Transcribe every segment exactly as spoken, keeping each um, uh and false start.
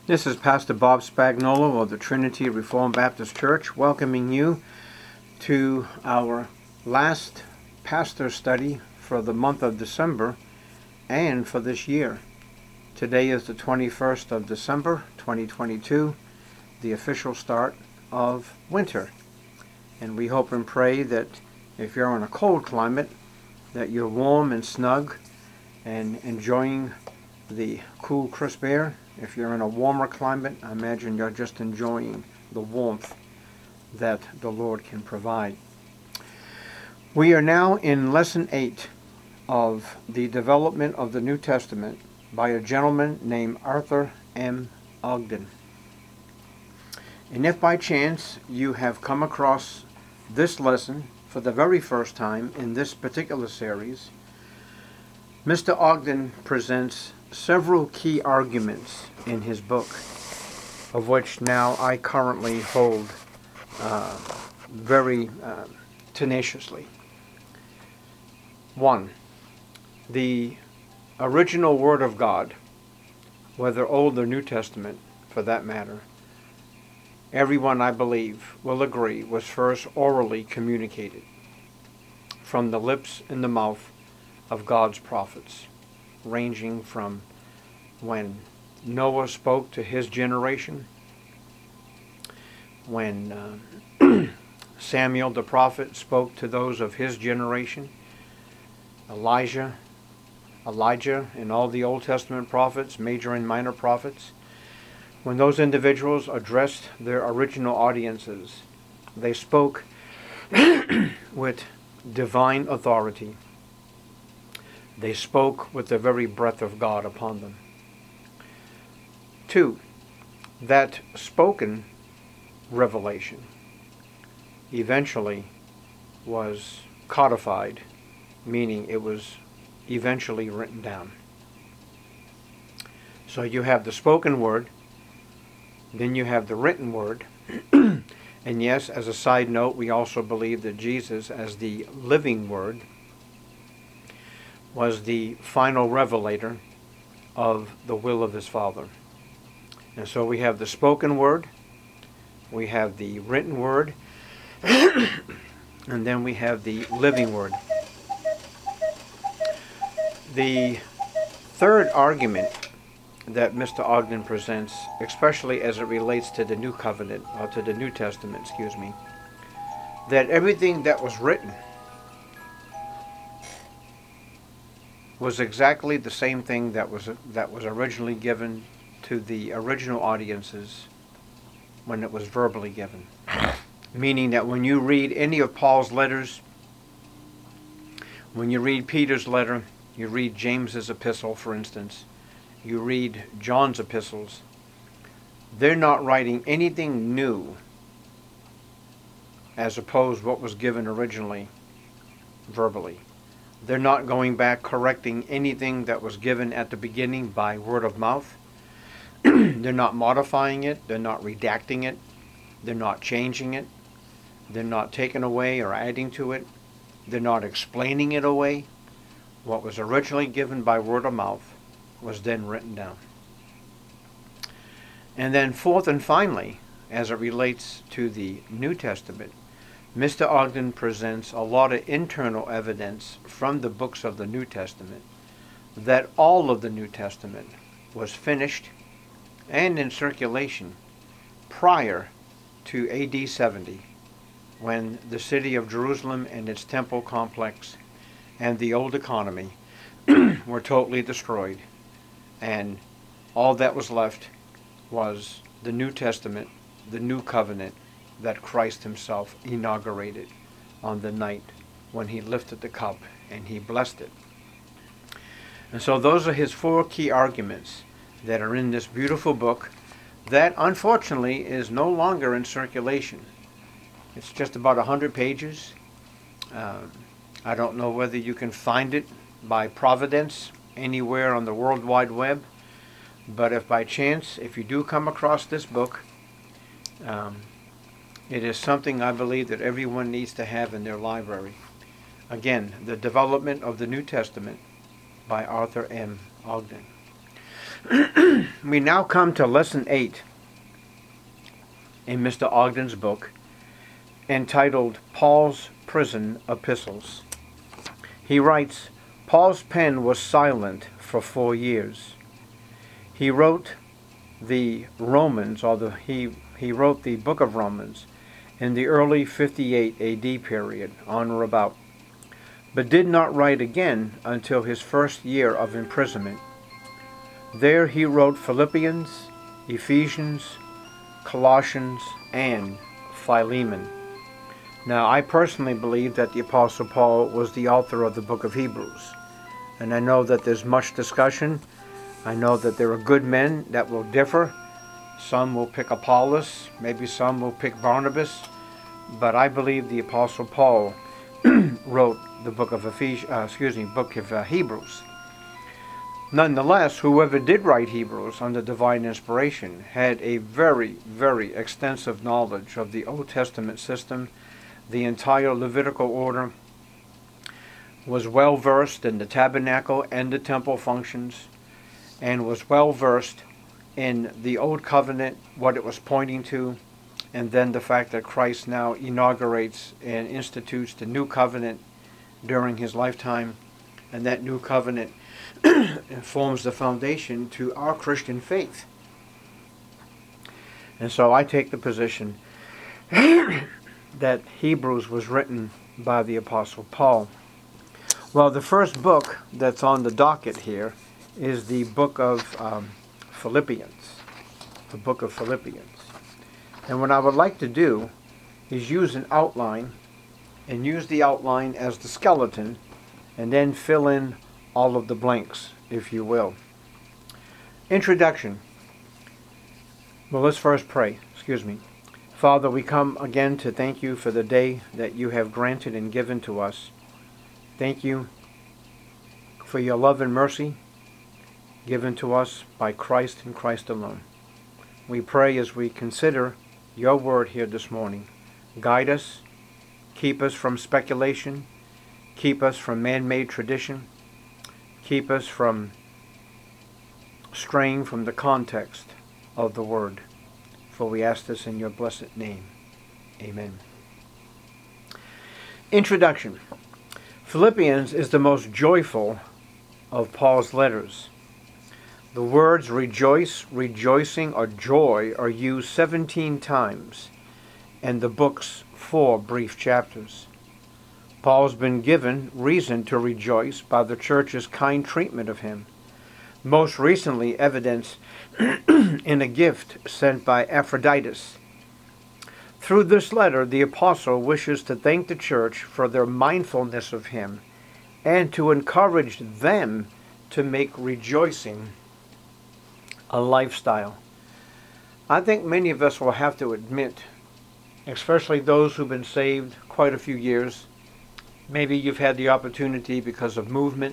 This is Pastor Bob Spagnolo of the Trinity Reformed Baptist Church, welcoming you to our last pastor study for the month of December and for this year. Today is the twenty-first of December, twenty twenty-two, the official start of winter. And we hope and pray that if you're in a cold climate, that you're warm and snug and enjoying the cool, crisp air. If you're in a warmer climate, I imagine you're just enjoying the warmth that the Lord can provide. We are now in Lesson eight of the development of the New Testament by a gentleman named Arthur M. Ogden. And if by chance you have come across this lesson for the very first time in this particular series, Mister Ogden presents several key arguments in his book, of which now I currently hold uh, very uh, tenaciously. One, the original Word of God, whether Old or New Testament for that matter, everyone, I believe, will agree, was first orally communicated from the lips and the mouth of God's prophets, ranging from when Noah spoke to his generation, when uh, Samuel the prophet spoke to those of his generation, Elijah, Elijah, and all the Old Testament prophets, major and minor prophets. When those individuals addressed their original audiences, they spoke with divine authority. They spoke with the very breath of God upon them. Two, that spoken revelation eventually was codified, meaning it was eventually written down. So you have the spoken word, then you have the written word, and yes, as a side note, we also believe that Jesus, as the living word, was the final revelator of the will of his Father. And so we have the spoken word, we have the written word, and then we have the living word. The third argument that Mister Ogden presents, especially as it relates to the New Covenant, or to the New Testament, excuse me, that everything that was written was exactly the same thing that was that was originally given to the original audiences when it was verbally given. Meaning that when you read any of Paul's letters, when you read Peter's letter, you read James's epistle, for instance, you read John's epistles, they're not writing anything new as opposed to what was given originally verbally. They're not going back correcting anything that was given at the beginning by word of mouth. They're not modifying it. They're not redacting it. They're not changing it. They're not taking away or adding to it. They're not explaining it away. What was originally given by word of mouth was then written down. And then fourth and finally, as it relates to the New Testament, Mister Ogden presents a lot of internal evidence from the books of the New Testament that all of the New Testament was finished and in circulation prior to A D seventy, when the city of Jerusalem and its temple complex and the old economy were totally destroyed, and all that was left was the New Testament, the New Covenant, that Christ himself inaugurated on the night when he lifted the cup and he blessed it. And so those are his four key arguments that are in this beautiful book that unfortunately is no longer in circulation. It's just about one hundred pages. Um, I don't know whether you can find it by providence anywhere on the World Wide Web, but if by chance, if you do come across this book, um, it is something I believe that everyone needs to have in their library. Again, The Development of the New Testament by Arthur M. Ogden. We now come to lesson eight in Mister Ogden's book, entitled Paul's Prison Epistles. He writes, Paul's pen was silent for four years. He wrote the Romans, or the, he, he wrote the book of Romans in the early fifty-eight A D period, on or about, but did not write again until his first year of imprisonment. There he wrote Philippians, Ephesians, Colossians, and Philemon. Now, I personally believe that the Apostle Paul was the author of the book of Hebrews, and I know that there's much discussion. I know that there are good men that will differ. Some will pick Apollos, maybe some will pick Barnabas, but I believe the Apostle Paul wrote the book of Ephes- uh, excuse me, book of uh, Hebrews. Nonetheless, whoever did write Hebrews under divine inspiration had a very, very extensive knowledge of the Old Testament system, the entire Levitical order, was well versed in the tabernacle and the temple functions, and was well versed in the Old Covenant, what it was pointing to, and then the fact that Christ now inaugurates and institutes the New Covenant during his lifetime, and that New Covenant forms the foundation to our Christian faith. And so I take the position that Hebrews was written by the Apostle Paul. Well, the first book that's on the docket here is the book of um, Philippians, the book of Philippians. And what I would like to do is use an outline, and use the outline as the skeleton, and then fill in all of the blanks, if you will. Introduction. Well, let's first pray. Excuse me. Father, we come again to thank you for the day that you have granted and given to us. Thank you for your love and mercy given to us by Christ and Christ alone. We pray as we consider your word here this morning. Guide us, keep us from speculation, keep us from man-made tradition, keep us from straying from the context of the word. For we ask this in your blessed name. Amen. Introduction. Philippians is the most joyful of Paul's letters. The words rejoice, rejoicing, or joy are used seventeen times in the book's four brief chapters. Paul's been given reason to rejoice by the church's kind treatment of him, most recently evidenced in a gift sent by Epaphroditus. Through this letter, the apostle wishes to thank the church for their mindfulness of him and to encourage them to make rejoicing a lifestyle. I think many of us will have to admit, especially those who've been saved quite a few years, maybe you've had the opportunity because of movement,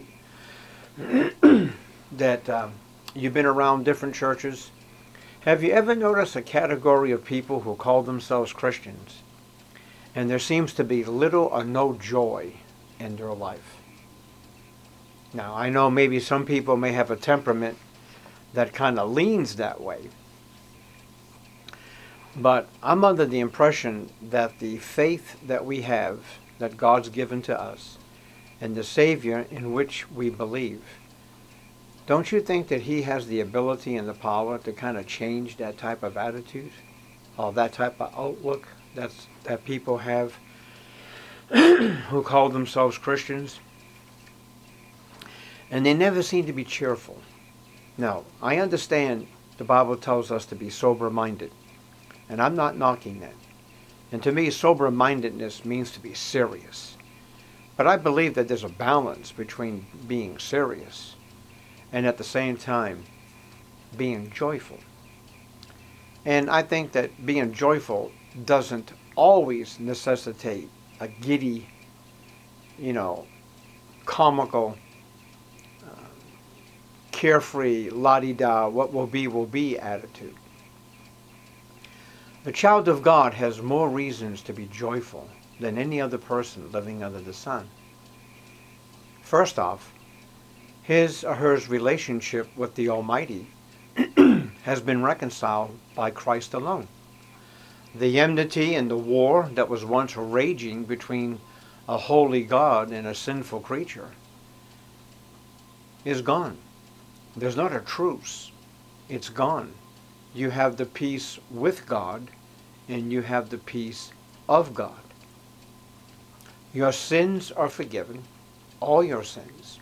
that um, you've been around different churches. Have you ever noticed a category of people who call themselves Christians, and there seems to be little or no joy in their life? Now, I know maybe some people may have a temperament that kind of leans that way, but I'm under the impression that the faith that we have, that God's given to us, and the Savior in which we believe, don't you think that he has the ability and the power to kind of change that type of attitude, or that type of outlook that's, that people have who call themselves Christians? And they never seem to be cheerful. Now, I understand the Bible tells us to be sober-minded, and I'm not knocking that. And to me, sober-mindedness means to be serious. But I believe that there's a balance between being serious and at the same time being joyful. And I think that being joyful doesn't always necessitate a giddy, you know, comical, uh, carefree, la-di-da, what will be will be attitude. The child of God has more reasons to be joyful than any other person living under the sun. First off, his or her relationship with the Almighty has been reconciled by Christ alone. The enmity and the war that was once raging between a holy God and a sinful creature is gone. There's not a truce. It's gone. You have the peace with God and you have the peace of God. Your sins are forgiven, all your sins.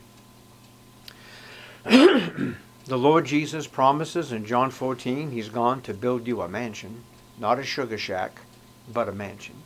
The Lord Jesus promises in John fourteen, he's gone to build you a mansion, not a sugar shack, but a mansion.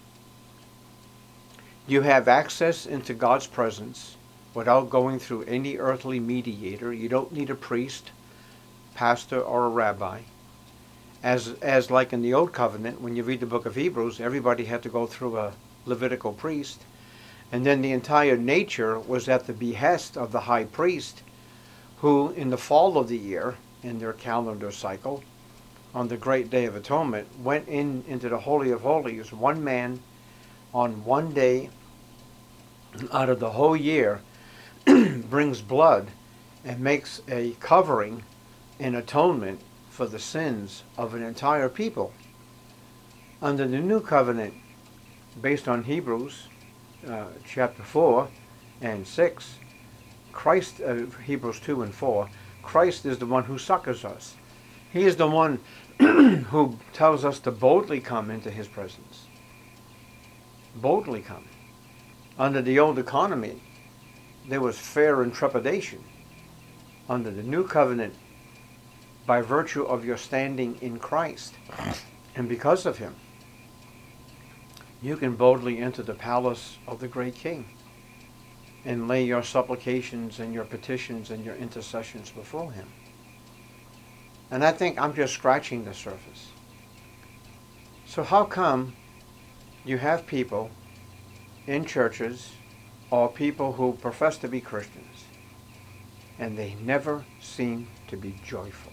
You have access into God's presence without going through any earthly mediator. You don't need a priest, pastor, or a rabbi. As, as like in the Old Covenant, when you read the book of Hebrews, everybody had to go through a Levitical priest. And then the entire nature was at the behest of the high priest, who in the fall of the year, in their calendar cycle, on the great day of atonement, went in into the Holy of Holies, one man on one day out of the whole year, brings blood and makes a covering in atonement for the sins of an entire people. Under the new covenant, based on Hebrews uh, chapter four and six, Christ, uh, Hebrews two and four, Christ is the one who succors us. He is the one who tells us to boldly come into his presence. Boldly come. Under the old economy, there was fear and trepidation. Under the new covenant, by virtue of your standing in Christ, and because of him, you can boldly enter the palace of the great King and lay your supplications and your petitions and your intercessions before him. And I think I'm just scratching the surface. So how come you have people in churches or people who profess to be Christians and they never seem to be joyful?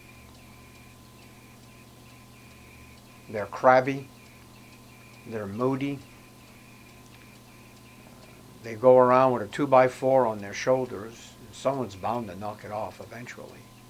They're crabby, they're moody, they go around with a two by four on their shoulders, and someone's bound to knock it off eventually.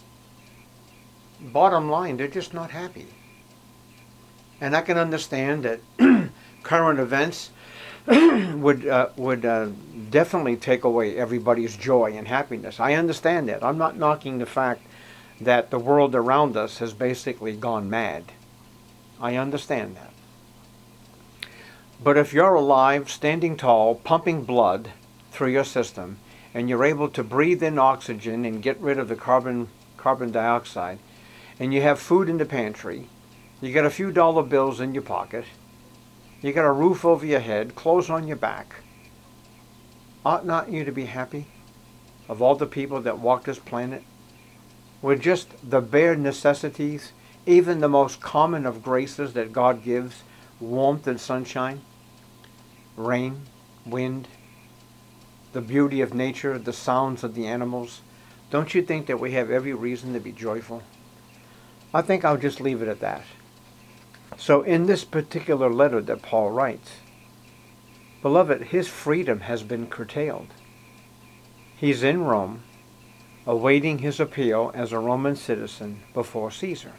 Bottom line, they're just not happy. And I can understand that current events would uh, would uh, definitely take away everybody's joy and happiness. I understand that. I'm not knocking the fact that the world around us has basically gone mad. I understand that. But if you're alive, standing tall, pumping blood through your system, and you're able to breathe in oxygen and get rid of the carbon carbon dioxide, and you have food in the pantry, you got a few dollar bills in your pocket, you got a roof over your head, clothes on your back, ought not you to be happy of all the people that walk this planet with just the bare necessities, even the most common of graces that God gives, warmth and sunshine, rain, wind, the beauty of nature, the sounds of the animals? Don't you think that we have every reason to be joyful? I think I'll just leave it at that. So in this particular letter that Paul writes, beloved, his freedom has been curtailed. He's in Rome, awaiting his appeal as a Roman citizen before Caesar.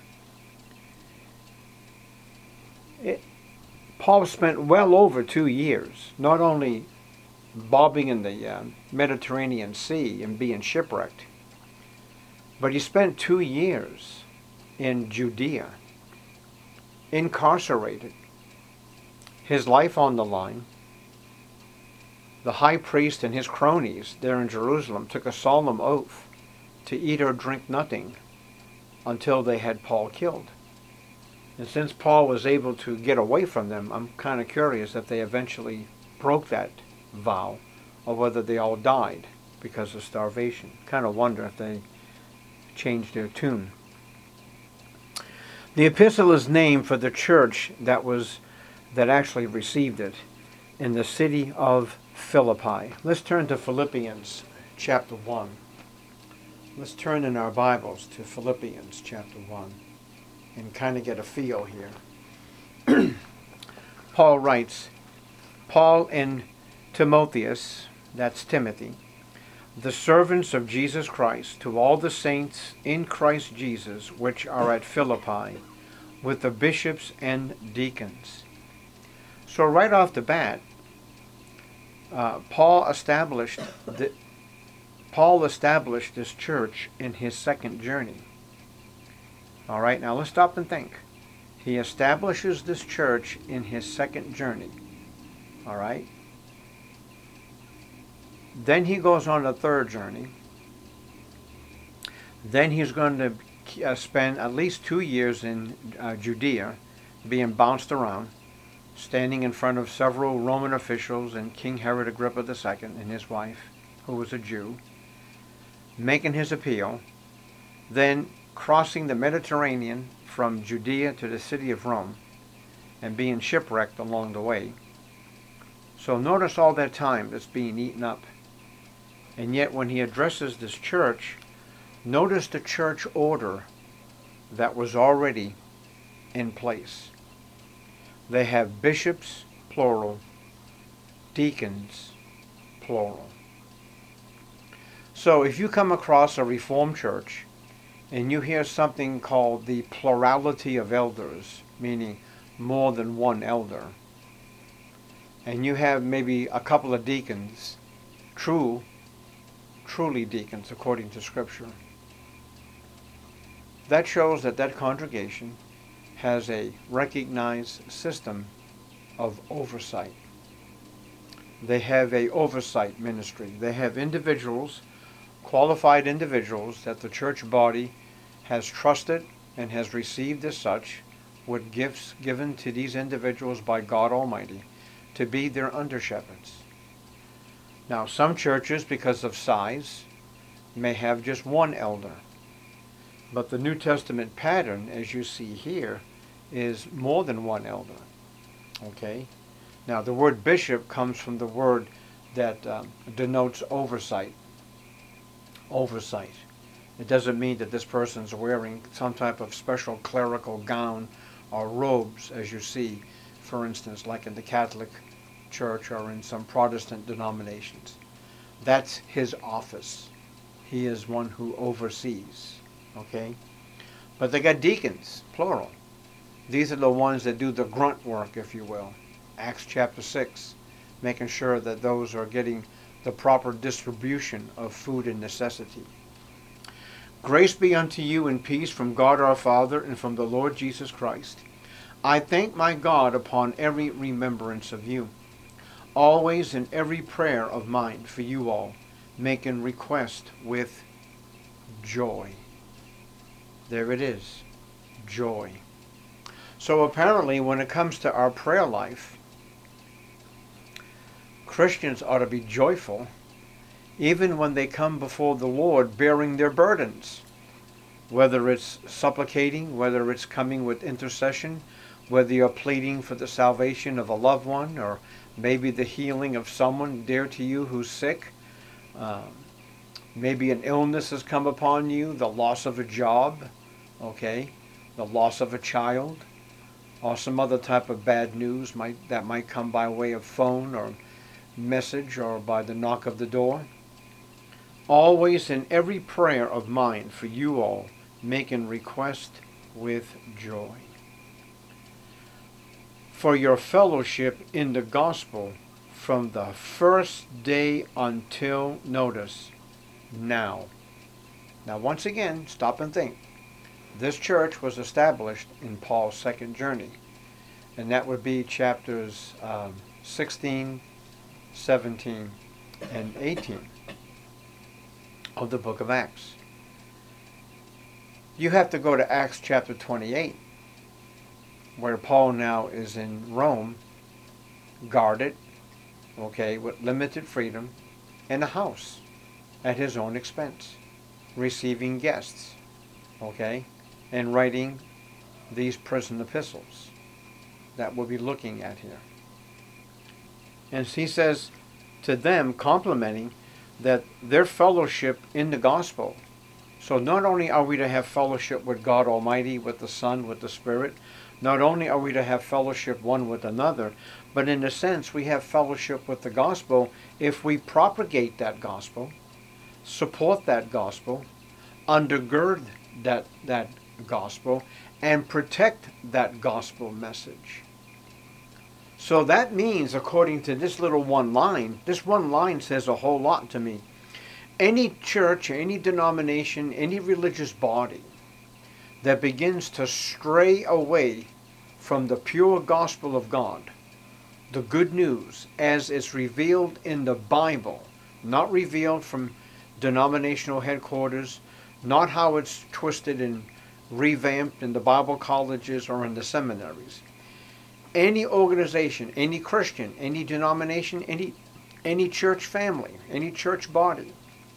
It, Paul spent well over two years not only bobbing in the uh, Mediterranean Sea and being shipwrecked, but he spent two years in Judea, incarcerated, his life on the line. The high priest and his cronies there in Jerusalem took a solemn oath to eat or drink nothing until they had Paul killed. And since Paul was able to get away from them, I'm kind of curious if they eventually broke that vow or whether they all died because of starvation. Kind of wonder if they changed their tune. The epistle is named for the church that was that actually received it in the city of Philippi. Let's turn to Philippians chapter one. Let's turn in our Bibles to Philippians chapter one and kind of get a feel here. Paul writes, Paul and Timotheus, that's Timothy, the servants of Jesus Christ, to all the saints in Christ Jesus which are at Philippi, with the bishops and deacons. So right off the bat, uh, Paul established the, Paul established this church in his second journey. All right, now let's stop and think. He establishes this church in his second journey. All right. Then he goes on a third journey. Then he's going to uh, spend at least two years in uh, Judea, being bounced around, standing in front of several Roman officials and King Herod Agrippa the Second and his wife, who was a Jew, making his appeal, then crossing the Mediterranean from Judea to the city of Rome and being shipwrecked along the way. So notice all that time that's being eaten up. And yet when he addresses this church, notice the church order that was already in place. They have bishops, plural, deacons, plural. So if you come across a Reformed church and you hear something called the plurality of elders, meaning more than one elder, and you have maybe a couple of deacons, true, truly deacons according to Scripture, that shows that that congregation has a recognized system of oversight. They have a oversight ministry. They have individuals, qualified individuals that the church body has trusted and has received as such, with gifts given to these individuals by God Almighty to be their under-shepherds. Now, some churches, because of size, may have just one elder. But the New Testament pattern, as you see here, is more than one elder. Okay? Now, the word bishop comes from the word that um, denotes oversight. Oversight. It doesn't mean that this person's wearing some type of special clerical gown or robes, as you see, for instance, like in the Catholic Church or in some Protestant denominations. That's his office. He is one who oversees. Okay? But they got deacons, plural. These are the ones that do the grunt work, if you will. Acts chapter six, making sure that those are getting the proper distribution of food and necessity. Grace be unto you and peace from God our Father and from the Lord Jesus Christ. I thank my God upon every remembrance of you, always in every prayer of mine for you all, making request with joy. There it is, joy. So apparently when it comes to our prayer life, Christians ought to be joyful even when they come before the Lord bearing their burdens. Whether it's supplicating, whether it's coming with intercession, whether you're pleading for the salvation of a loved one or maybe the healing of someone dear to you who's sick. Uh, maybe an illness has come upon you, the loss of a job, okay, the loss of a child, or some other type of bad news might that might come by way of phone or message or by the knock of the door. Always in every prayer of mine for you all, making request with joy. For your fellowship in the gospel from the first day until, notice, now. Now once again, stop and think. This church was established in Paul's second journey, and that would be chapters um, sixteen, seventeen, and eighteen of the book of Acts. You have to go to Acts chapter twenty-eight, where Paul now is in Rome, guarded, okay, with limited freedom, in a house at his own expense, receiving guests, okay, and writing these prison epistles that we'll be looking at here. And he says to them, complimenting that their fellowship in the gospel. So not only are we to have fellowship with God Almighty, with the Son, with the Spirit, not only are we to have fellowship one with another, but in a sense we have fellowship with the gospel if we propagate that gospel, support that gospel, undergird that, that gospel, and protect that gospel message. So that means, according to this little one line, this one line says a whole lot to me. Any church, any denomination, any religious body that begins to stray away from the pure gospel of God, the good news as it's revealed in the Bible, not revealed from denominational headquarters, not how it's twisted and revamped in the Bible colleges or in the seminaries. Any organization, any Christian, any denomination, any, any church family, any church body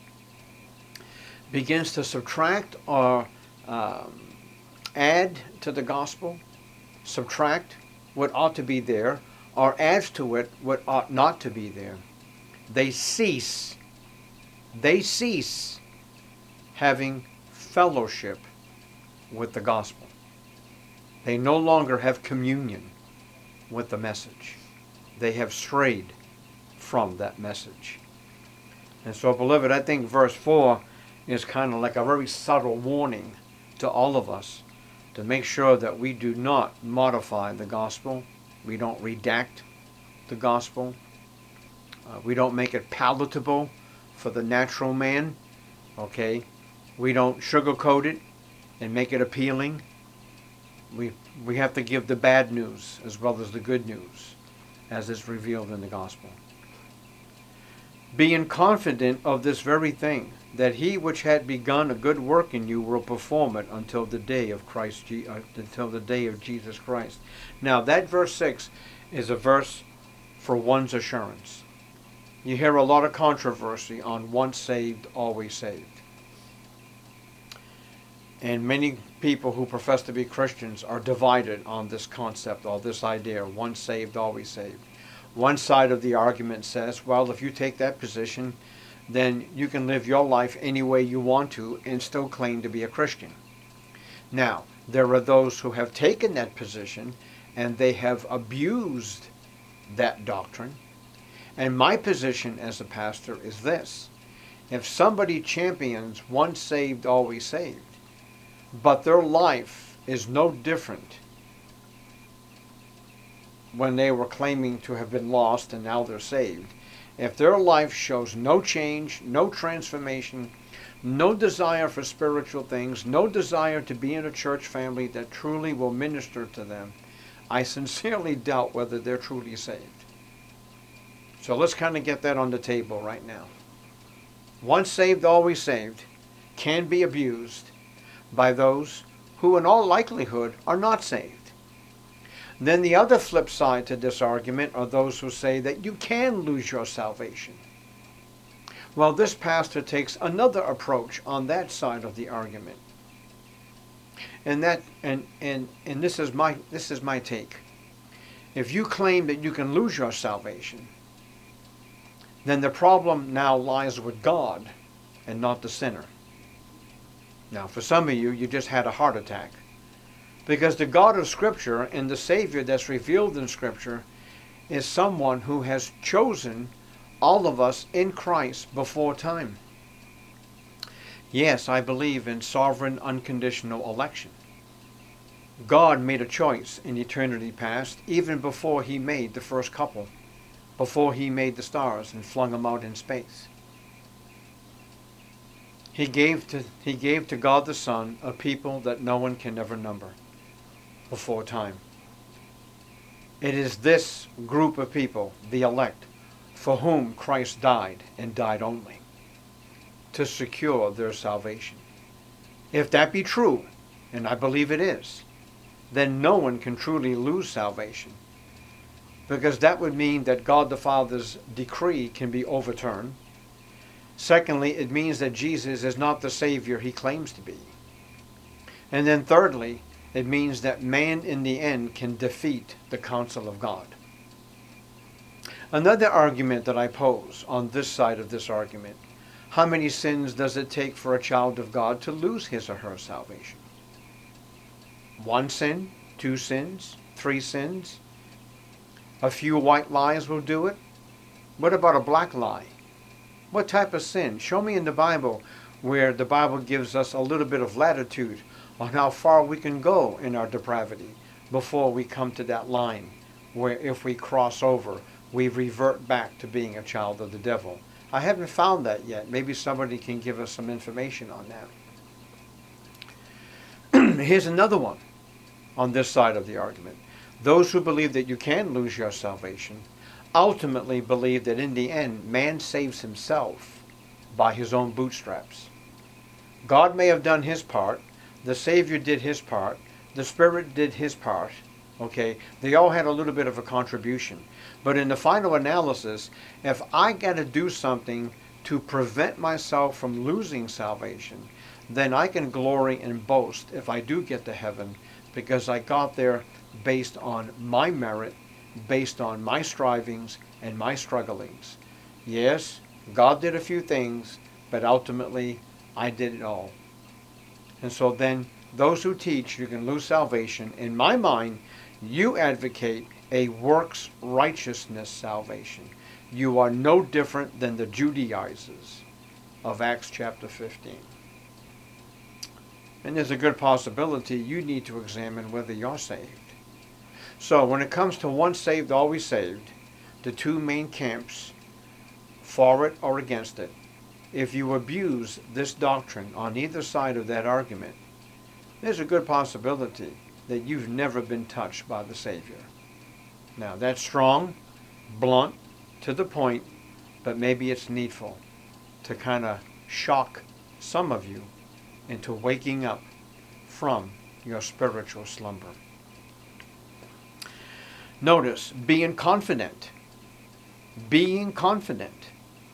begins to subtract or um, add to the gospel, subtract what ought to be there, or adds to it what ought not to be there, they cease, they cease having fellowship with the gospel. They no longer have communion with the message. They have strayed from that message. And so, beloved, I think verse four is kind of like a very subtle warning to all of us to make sure that we do not modify the gospel. We don't redact the gospel. Uh, we don't make it palatable for the natural man. Okay? We don't sugarcoat it and make it appealing. We, we have to give the bad news as well as the good news as is revealed in the gospel. Being confident of this very thing, that he which had begun a good work in you will perform it until the day of Christ, uh, until the day of Jesus Christ. Now that verse six is a verse for one's assurance. You hear a lot of controversy on once saved, always saved. And many people who profess to be Christians are divided on this concept or this idea, once saved, always saved. One side of the argument says, well, if you take that position, then you can live your life any way you want to and still claim to be a Christian. Now, there are those who have taken that position and they have abused that doctrine. And my position as a pastor is this. If somebody champions once saved, always saved, but their life is no different when they were claiming to have been lost and now they're saved, if their life shows no change, no transformation, no desire for spiritual things, no desire to be in a church family that truly will minister to them, I sincerely doubt whether they're truly saved. So let's kind of get that on the table right now. Once saved, always saved can be abused by those who in all likelihood are not saved. Then the other flip side to this argument are those who say that you can lose your salvation. Well, this pastor takes another approach on that side of the argument. And that and and and this is my this is my take. If you claim that you can lose your salvation, then the problem now lies with God and not the sinner. Now, for some of you, you just had a heart attack. Because the God of Scripture and the Savior that's revealed in Scripture is someone who has chosen all of us in Christ before time. Yes, I believe in sovereign, unconditional election. God made a choice in eternity past, even before He made the first couple, before He made the stars and flung them out in space. He gave to, he gave to God the Son a people that no one can ever number before time. It is this group of people, the elect, for whom Christ died and died only, to secure their salvation. If that be true, and I believe it is, then no one can truly lose salvation, because that would mean that God the Father's decree can be overturned. Secondly, it means that Jesus is not the Savior He claims to be. And then thirdly, it means that man in the end can defeat the counsel of God. Another argument that I pose on this side of this argument, how many sins does it take for a child of God to lose his or her salvation? One sin? Two sins? Three sins? A few white lies will do it? What about a black lie? What type of sin? Show me in the Bible where the Bible gives us a little bit of latitude on how far we can go in our depravity before we come to that line where if we cross over, we revert back to being a child of the devil. I haven't found that yet. Maybe somebody can give us some information on that. Here's another one on this side of the argument. Those who believe that you can lose your salvation ultimately believe that in the end, man saves himself by his own bootstraps. God may have done his part, the Savior did his part, the Spirit did his part, okay? They all had a little bit of a contribution. But in the final analysis, if I got to do something to prevent myself from losing salvation, then I can glory and boast if I do get to heaven, because I got there based on my merit, based on my strivings and my strugglings. Yes, God did a few things, but ultimately I did it all. And so then those who teach you can lose salvation, in my mind, you advocate a works righteousness salvation. You are no different than the Judaizers of Acts chapter fifteen. And there's a good possibility you need to examine whether you're saved. So when it comes to once saved, always saved, the two main camps, for it or against it, if you abuse this doctrine on either side of that argument, there's a good possibility that you've never been touched by the Savior. Now that's strong, blunt, to the point, but maybe it's needful to kind of shock some of you into waking up from your spiritual slumber. Notice, being confident. Being confident.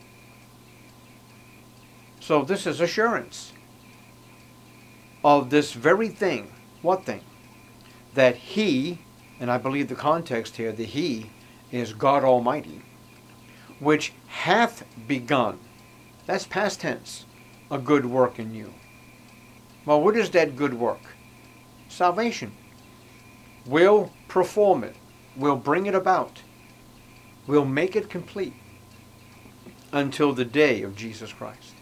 So this is assurance of this very thing. What thing? That He, and I believe the context here, the He is God Almighty, which hath begun, that's past tense, a good work in you. Well, what is that good work? Salvation. Will perform it. Will bring it about. Will make it complete until the day of Jesus Christ.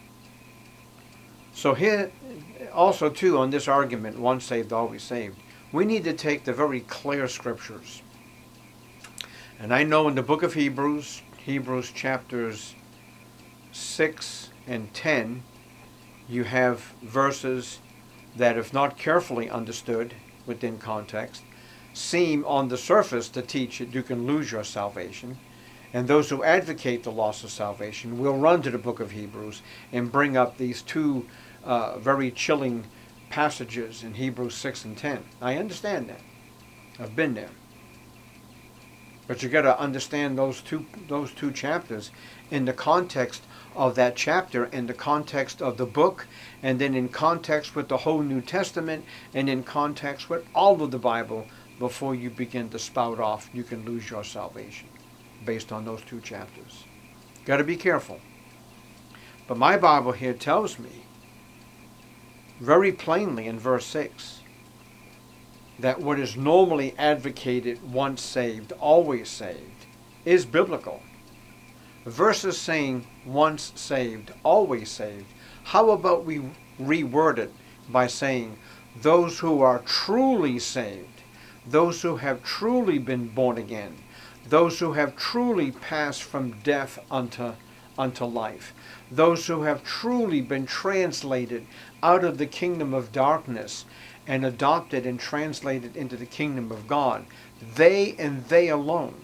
So here, also too, on this argument, once saved, always saved, we need to take the very clear scriptures. And I know in the book of Hebrews, Hebrews chapters six and ten, you have verses that, if not carefully understood within context, seem on the surface to teach that you can lose your salvation. And those who advocate the loss of salvation will run to the book of Hebrews and bring up these two uh, very chilling passages in Hebrews six and ten. I understand that. I've been there. But you got to understand those two those two chapters in the context of that chapter, in the context of the book, and then in context with the whole New Testament, and in context with all of the Bible, before you begin to spout off, you can lose your salvation based on those two chapters. Got to be careful. But my Bible here tells me very plainly in verse six that what is normally advocated, once saved, always saved, is biblical. Versus saying once saved, always saved, how about we reword it by saying those who are truly saved, those who have truly been born again, those who have truly passed from death unto, unto life, those who have truly been translated out of the kingdom of darkness and adopted and translated into the kingdom of God, they and they alone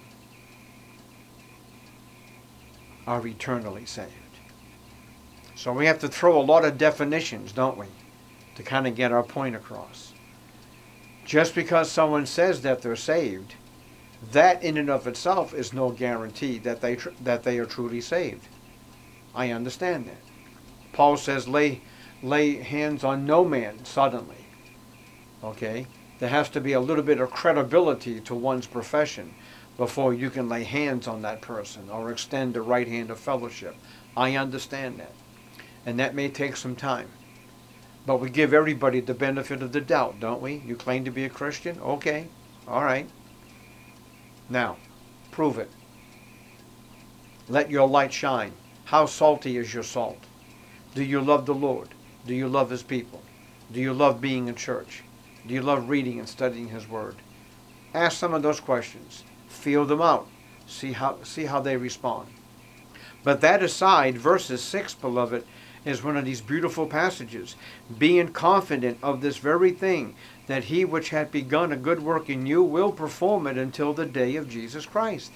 are eternally saved. So we have to throw a lot of definitions, don't we, to kind of get our point across. Just because someone says that they're saved, that in and of itself is no guarantee that they tr- that they are truly saved. I understand that. Paul says, lay lay hands on no man suddenly. Okay? There has to be a little bit of credibility to one's profession before you can lay hands on that person or extend the right hand of fellowship. I understand that. And that may take some time. But we give everybody the benefit of the doubt, don't we? You claim to be a Christian? Okay. All right. Now, prove it. Let your light shine. How salty is your salt? Do you love the Lord? Do you love His people? Do you love being in church? Do you love reading and studying His Word? Ask some of those questions. Feel them out. See how, see how they respond. But that aside, verses six, beloved, is one of these beautiful passages. Being confident of this very thing, that He which hath begun a good work in you will perform it until the day of Jesus Christ.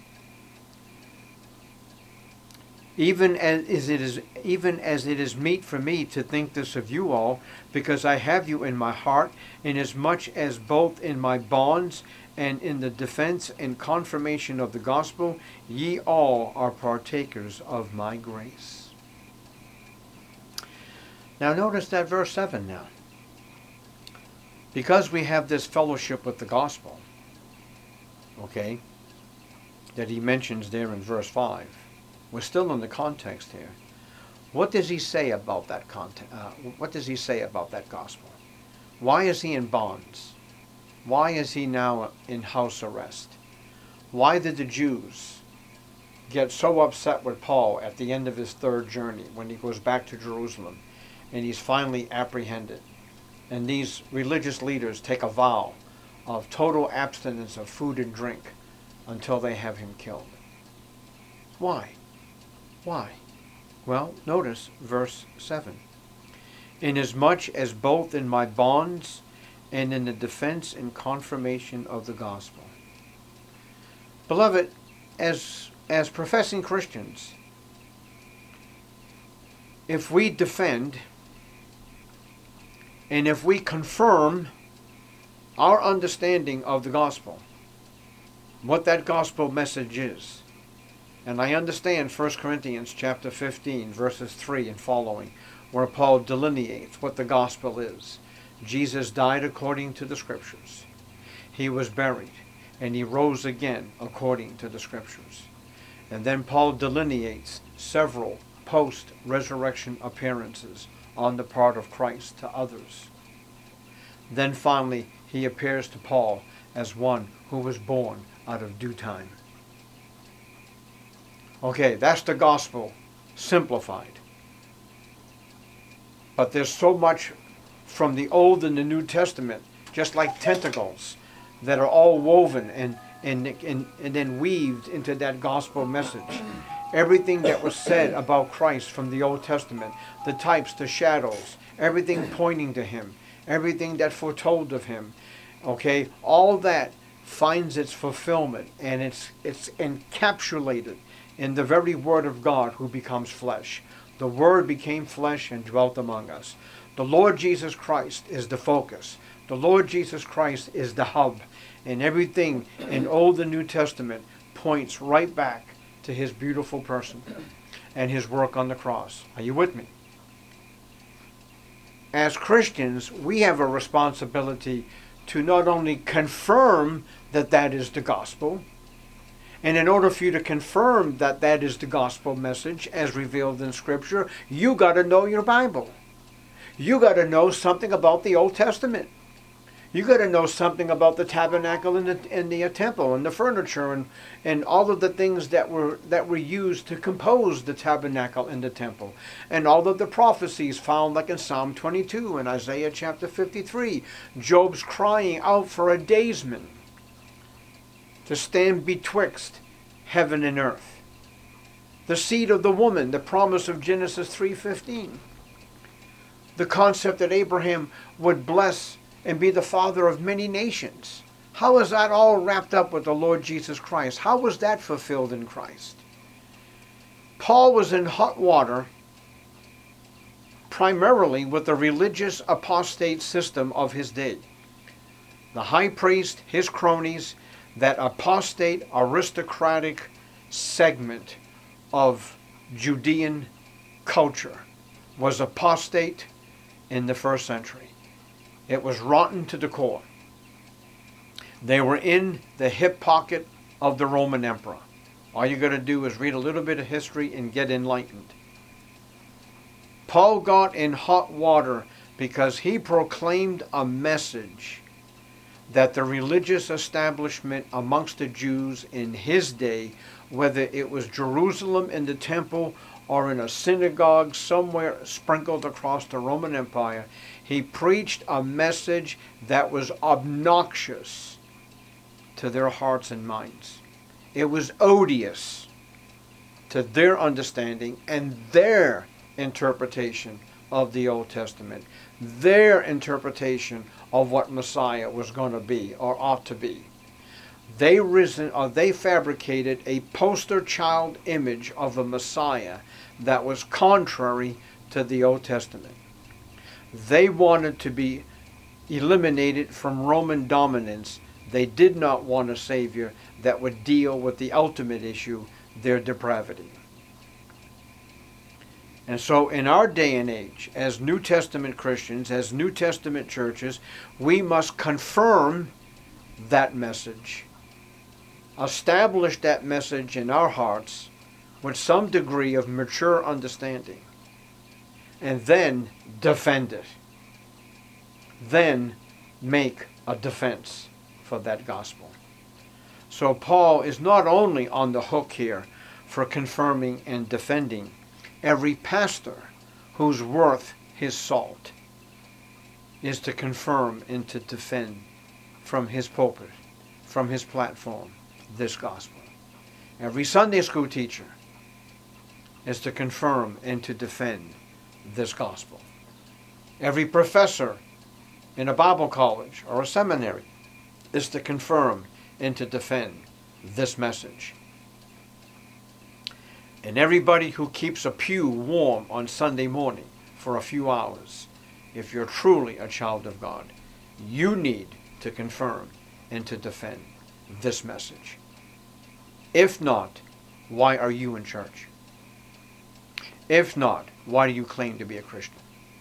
Even as it is, even as it is meet for me to think this of you all, because I have you in my heart, inasmuch as both in my bonds and in the defense and confirmation of the gospel, ye all are partakers of my grace. Now notice that verse seven now. Because we have this fellowship with the gospel, okay, that he mentions there in verse five, we're still in the context here. What does he say about that context? Uh, what does he say about that gospel? Why is he in bonds? Why is he now in house arrest? Why did the Jews get so upset with Paul at the end of his third journey when he goes back to Jerusalem and he's finally apprehended? And these religious leaders take a vow of total abstinence of food and drink until they have him killed. Why? Why? Well, notice verse seven. Inasmuch as both in my bonds and in the defense and confirmation of the gospel. Beloved, as, as professing Christians, if we defend and if we confirm our understanding of the gospel, what that gospel message is, and I understand First Corinthians chapter fifteen, verses three and following, where Paul delineates what the gospel is. Jesus died according to the Scriptures. He was buried, and he rose again according to the Scriptures. And then Paul delineates several post-resurrection appearances on the part of Christ to others. Then finally, he appears to Paul as one who was born out of due time. Okay, that's the gospel simplified. But there's so much from the Old and the New Testament, just like tentacles, that are all woven and, and, and, and then weaved into that gospel message. Everything that was said about Christ from the Old Testament, the types, the shadows, everything pointing to him, everything that foretold of him, okay, all that finds its fulfillment, and it's, it's encapsulated in the very Word of God who becomes flesh. The Word became flesh and dwelt among us. The Lord Jesus Christ is the focus. The Lord Jesus Christ is the hub. And everything in Old and New Testament points right back to his beautiful person and his work on the cross. Are you with me? As Christians, we have a responsibility to not only confirm that that is the gospel, and in order for you to confirm that that is the gospel message as revealed in Scripture, you got to know your Bible. You got to know something about the Old Testament. You got to know something about the tabernacle and the, and the temple and the furniture and, and all of the things that were that were used to compose the tabernacle and the temple, and all of the prophecies found like in Psalm twenty-two and Isaiah chapter fifty-three. Job's crying out for a daysman to stand betwixt heaven and earth. The seed of the woman, the promise of Genesis three fifteen. The concept that Abraham would bless and be the father of many nations. How is that all wrapped up with the Lord Jesus Christ? How was that fulfilled in Christ? Paul was in hot water primarily with the religious apostate system of his day. The high priest, his cronies, that apostate aristocratic segment of Judean culture was apostate in the first century. It was rotten to the core. They were in the hip pocket of the Roman emperor. All you got to do is read a little bit of history and get enlightened. Paul got in hot water because he proclaimed a message that the religious establishment amongst the Jews in his day, whether it was Jerusalem and the temple or in a synagogue somewhere sprinkled across the Roman Empire, he preached a message that was obnoxious to their hearts and minds. It was odious to their understanding and their interpretation of the Old Testament, their interpretation of what Messiah was going to be or ought to be. They risen, or they fabricated a poster child image of the Messiah that was contrary to the Old Testament. They wanted to be eliminated from Roman dominance. They did not want a Savior that would deal with the ultimate issue, their depravity. And so in our day and age, as New Testament Christians, as New Testament churches, we must confirm that message, establish that message in our hearts with some degree of mature understanding, and then defend it. Then make a defense for that gospel. So Paul is not only on the hook here for confirming and defending every pastor who's worth his salt, is to confirm and to defend from his pulpit, from his platform, this gospel. Every Sunday school teacher is to confirm and to defend this gospel. Every professor in a Bible college or a seminary is to confirm and to defend this message. And everybody who keeps a pew warm on Sunday morning for a few hours, if you're truly a child of God, you need to confirm and to defend this message. If not, why are you in church? If not, why do you claim to be a Christian?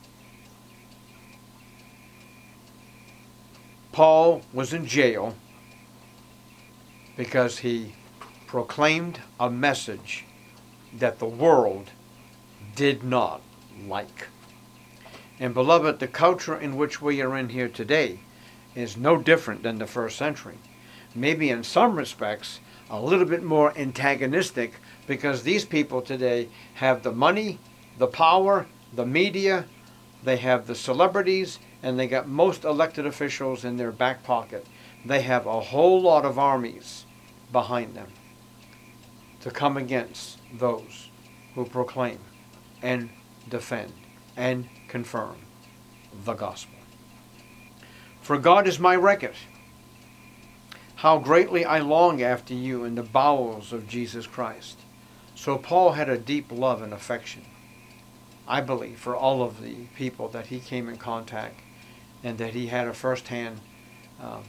Paul was in jail because he proclaimed a message that the world did not like. And beloved, the culture in which we are in here today is no different than the first century. Maybe in some respects a little bit more antagonistic, because these people today have the money, the power, the media, they have the celebrities, and they got most elected officials in their back pocket. They have a whole lot of armies behind them to come against those who proclaim and defend and confirm the gospel. For God is my record, how greatly I long after you in the bowels of Jesus Christ. So Paul had a deep love and affection, I believe, for all of the people that he came in contact and that he had a first-hand, um,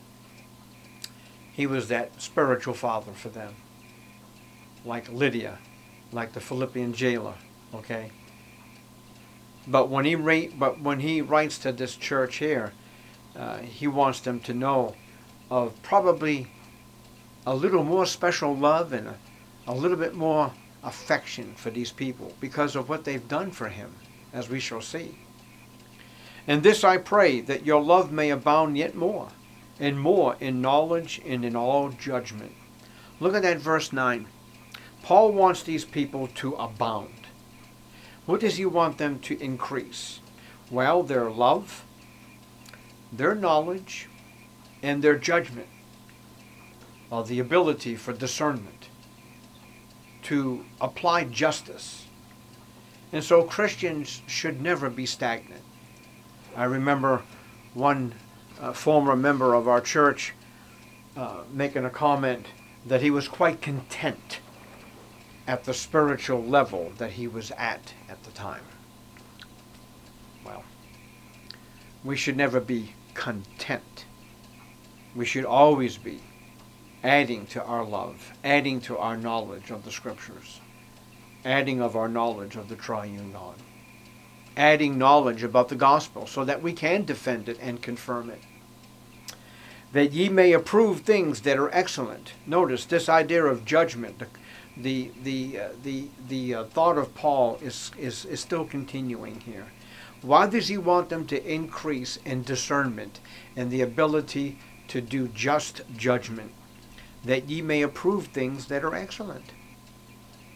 he was that spiritual father for them. Like Lydia, like the Philippian jailer, okay? But when he ra- but when he writes to this church here, uh, he wants them to know of probably a little more special love and a, a little bit more affection for these people because of what they've done for him, as we shall see. And this I pray, that your love may abound yet more, and more in knowledge and in all judgment. Look at that verse nine. Paul wants these people to abound. What does he want them to increase? Well, their love, their knowledge, and their judgment, or the ability for discernment, to apply justice. And so Christians should never be stagnant. I remember one uh, former member of our church uh, making a comment that he was quite content at the spiritual level that he was at at the time. Well, we should never be content. We should always be adding to our love, adding to our knowledge of the Scriptures, adding of our knowledge of the triune God, adding knowledge about the gospel so that we can defend it and confirm it. That ye may approve things that are excellent. Notice this idea of judgment. The the uh, the the uh, thought of Paul is, is is still continuing here. Why does he want them to increase in discernment and the ability to do just judgment? That ye may approve things that are excellent.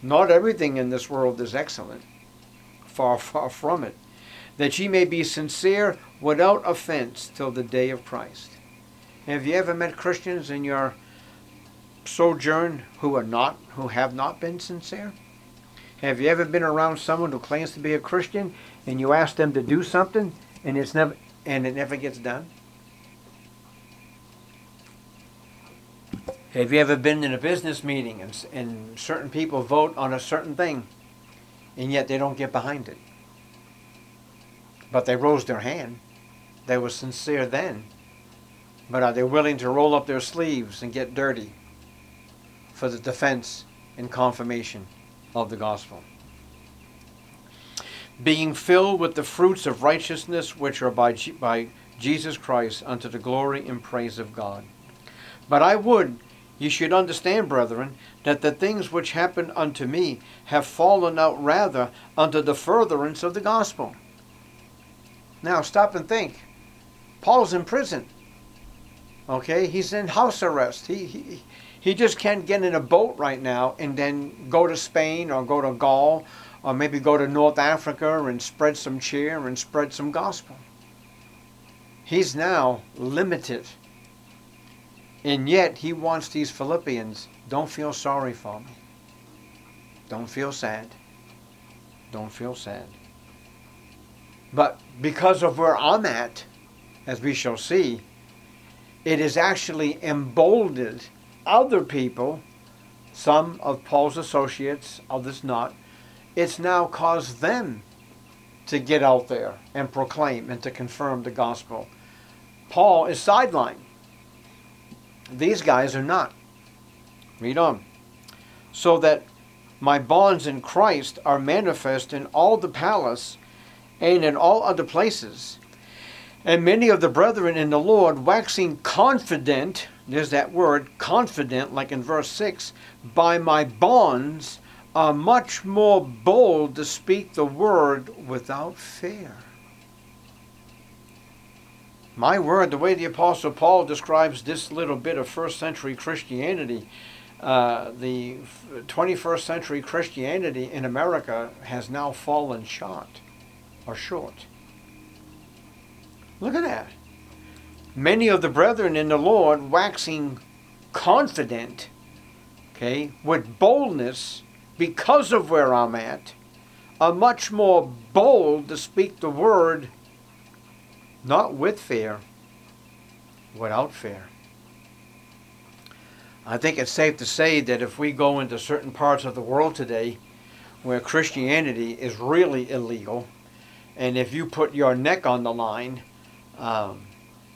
Not everything in this world is excellent. Far, far from it. That ye may be sincere without offense till the day of Christ. Have you ever met Christians in your sojourn who are not, who have not been sincere? Have you ever been around someone who claims to be a Christian and you ask them to do something and it's never and it never gets done? Have you ever been in a business meeting and, and certain people vote on a certain thing and yet they don't get behind it? But they rose their hand. They were sincere then. But are they willing to roll up their sleeves and get dirty for the defense and confirmation of the gospel? Being filled with the fruits of righteousness which are by, G- by Jesus Christ unto the glory and praise of God. But I would ye should understand, brethren, that the things which happened unto me have fallen out rather unto the furtherance of the gospel. Now stop and think. Paul's in prison. Okay, he's in house arrest. He, he he just can't get in a boat right now and then go to Spain or go to Gaul or maybe go to North Africa and spread some cheer and spread some gospel. He's now limited. And yet he wants these Philippians, don't feel sorry for me. Don't feel sad. Don't feel sad. But because of where I'm at, as we shall see, it is actually emboldened other people, some of Paul's associates, others not. It's now caused them to get out there and proclaim and to confirm the gospel. Paul is sidelined. These guys are not. Read on. So that my bonds in Christ are manifest in all the palace and in all other places. And many of the brethren in the Lord, waxing confident, there's that word, confident, like in verse six, by my bonds, are much more bold to speak the word without fear. My word, the way the Apostle Paul describes this little bit of first century Christianity, uh, the twenty-first century Christianity in America has now fallen short, or short. Look at that. Many of the brethren in the Lord, waxing confident, okay, with boldness, because of where I'm at, are much more bold to speak the word, not with fear, without fear. I think it's safe to say that if we go into certain parts of the world today where Christianity is really illegal, and if you put your neck on the line, um,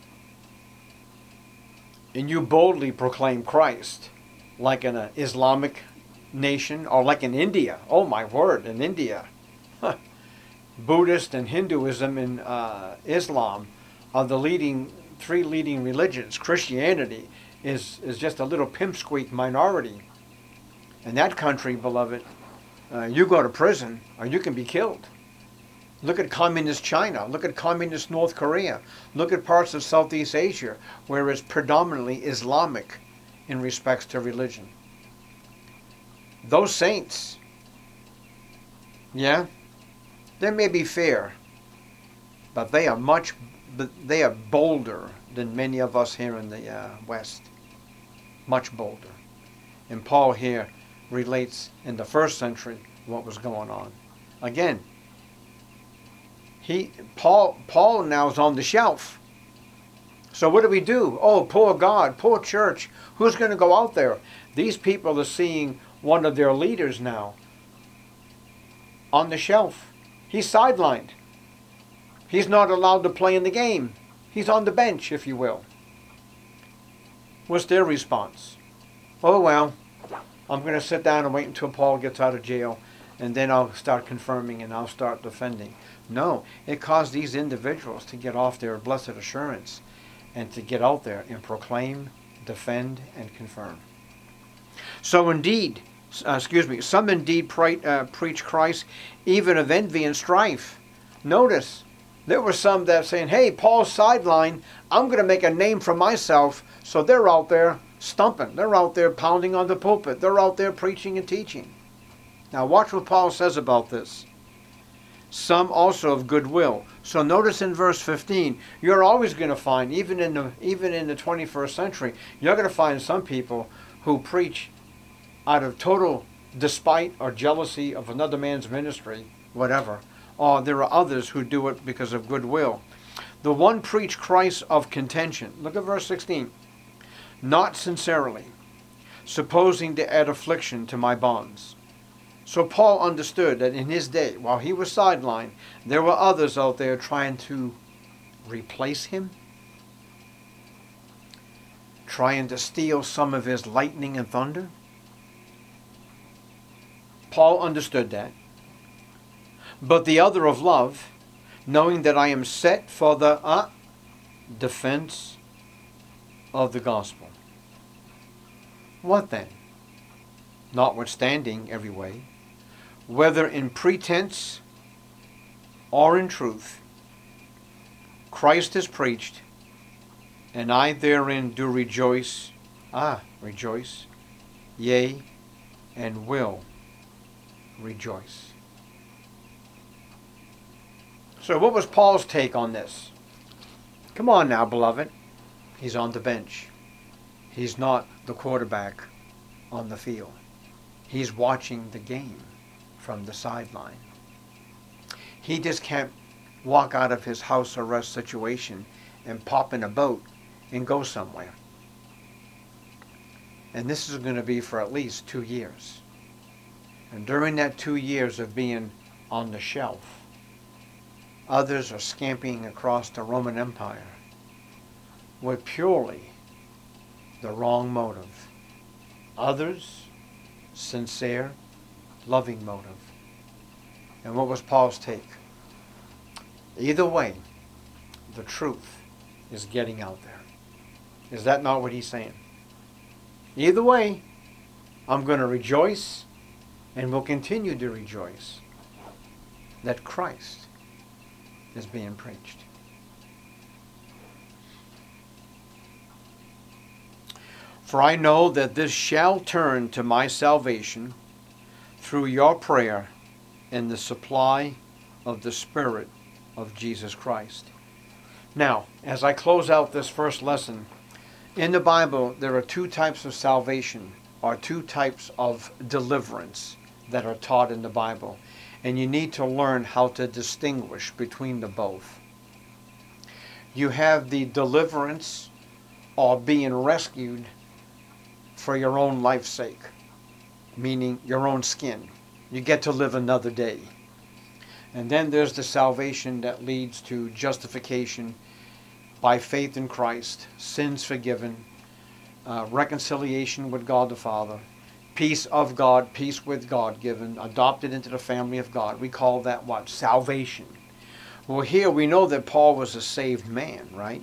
and you boldly proclaim Christ, like in an Islamic nation, or like in India, oh my word, in India, Buddhist and Hinduism and uh, Islam are the leading, three leading religions. Christianity is, is just a little pimpsqueak minority. In that country, beloved, uh, you go to prison or you can be killed. Look at communist China. Look at communist North Korea. Look at parts of Southeast Asia where it's predominantly Islamic in respects to religion. Those saints, yeah, there may be fear, but they are much, they are bolder than many of us here in the uh, West. Much bolder. And Paul here relates in the first century what was going on. Again, he Paul Paul now is on the shelf. So what do we do? Oh, poor God, poor church. Who's going to go out there? These people are seeing one of their leaders now on the shelf. He's sidelined. He's not allowed to play in the game. He's on the bench, if you will. What's their response? Oh, well, I'm going to sit down and wait until Paul gets out of jail, and then I'll start confirming and I'll start defending. No, it caused these individuals to get off their blessed assurance and to get out there and proclaim, defend, and confirm. So indeed, uh, excuse me, some indeed pre- uh, preach Christ even of envy and strife. Notice, there were some that saying, hey, Paul's sideline, I'm going to make a name for myself. So they're out there stumping. They're out there pounding on the pulpit. They're out there preaching and teaching. Now watch what Paul says about this. Some also of goodwill. So notice in verse fifteen, you're always going to find, even in the even in the twenty-first century, you're going to find some people who preach out of total despite or jealousy of another man's ministry, whatever. Or there are others who do it because of goodwill. The one preach Christ of contention. Look at verse sixteen. Not sincerely, supposing to add affliction to my bonds. So Paul understood that in his day, while he was sidelined, there were others out there trying to replace him, trying to steal some of his lightning and thunder. Paul understood that. But the other of love, knowing that I am set for the uh, defense of the gospel. What then? Notwithstanding every way, whether in pretense or in truth, Christ is preached, and I therein do rejoice, ah, rejoice, yea, and will rejoice. So what was Paul's take on this? Come on now, beloved. He's on the bench. He's not the quarterback on the field. He's watching the game from the sideline. He just can't walk out of his house arrest situation and pop in a boat and go somewhere. And this is going to be for at least two years. And during that two years of being on the shelf, others are scampering across the Roman Empire with purely the wrong motive. Others, sincere, loving motive. And what was Paul's take? Either way, the truth is getting out there. Is that not what he's saying? Either way, I'm going to rejoice and will continue to rejoice that Christ is being preached. For I know that this shall turn to my salvation through your prayer and the supply of the Spirit of Jesus Christ. Now, as I close out this first lesson, in the Bible there are two types of salvation, or two types of deliverance that are taught in the Bible. And you need to learn how to distinguish between the both. You have the deliverance or being rescued for your own life's sake, meaning your own skin. You get to live another day. And then there's the salvation that leads to justification by faith in Christ, sins forgiven, uh, reconciliation with God the Father, peace of God, peace with God given, adopted into the family of God. We call that what? Salvation. Well, here we know that Paul was a saved man, right?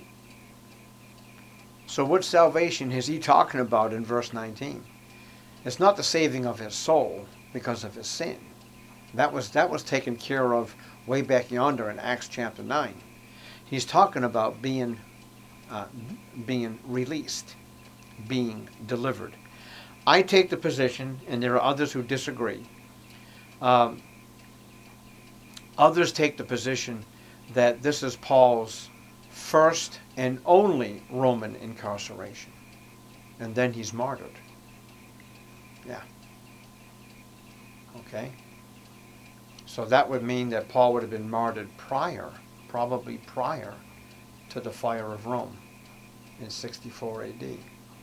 So what salvation is he talking about in verse nineteen? It's not the saving of his soul because of his sin. That was, that was taken care of way back yonder in Acts chapter nine. He's talking about being, uh, being released, being delivered. I take the position, and there are others who disagree. Um, others take the position that this is Paul's first and only Roman incarceration. And then he's martyred. Yeah. Okay. So that would mean that Paul would have been martyred prior, probably prior to the fire of Rome in sixty-four A D.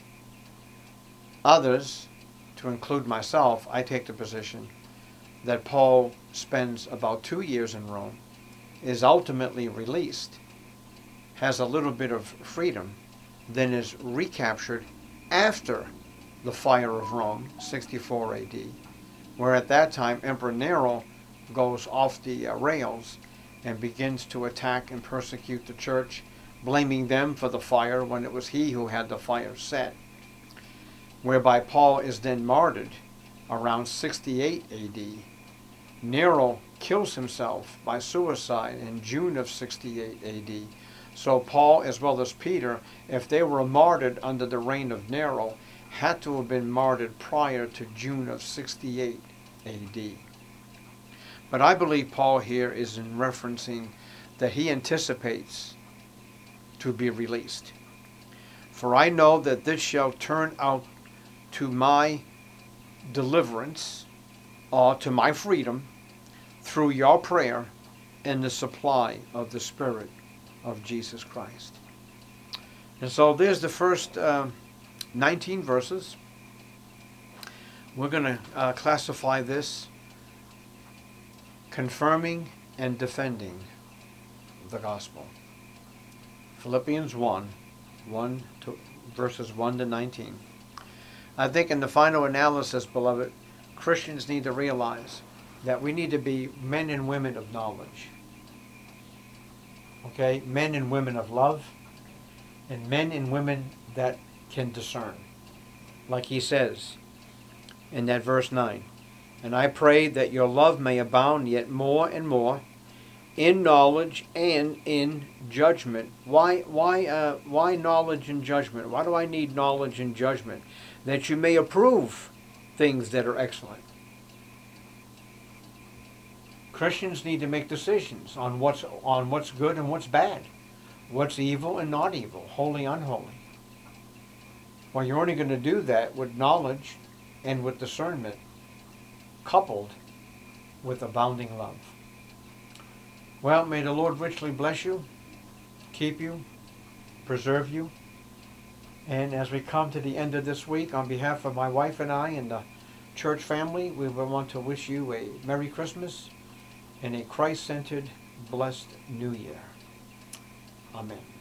Others, to include myself, I take the position that Paul spends about two years in Rome, is ultimately released, has a little bit of freedom, then is recaptured after the fire of Rome, sixty-four A D, where at that time Emperor Nero goes off the uh, rails and begins to attack and persecute the church, blaming them for the fire when it was he who had the fire set, whereby Paul is then martyred around sixty-eight A D. Nero kills himself by suicide in June of sixty-eight A D. So Paul, as well as Peter, if they were martyred under the reign of Nero, had to have been martyred prior to June of sixty-eight A D. But I believe Paul here is in referencing that he anticipates to be released. For I know that this shall turn out to my deliverance, or to my freedom, through your prayer and the supply of the Spirit of Jesus Christ. And so there's the first uh, nineteen verses. We're going to uh, classify this confirming and defending the gospel. Philippians one, one to, verses one to nineteen. I think in the final analysis, beloved, Christians need to realize that we need to be men and women of knowledge. Okay? Men and women of love, and men and women that can discern. Like he says in that verse nine, and I pray that your love may abound yet more and more in knowledge and in judgment. Why, why, uh, why knowledge and judgment? Why do I need knowledge and judgment? That you may approve things that are excellent. Christians need to make decisions on what's on what's good and what's bad, what's evil and not evil, holy, unholy. Well, you're only going to do that with knowledge and with discernment, coupled with abounding love. Well, may the Lord richly bless you, keep you, preserve you. And as we come to the end of this week, on behalf of my wife and I and the church family, we want to wish you a Merry Christmas and a Christ-centered, blessed New Year. Amen.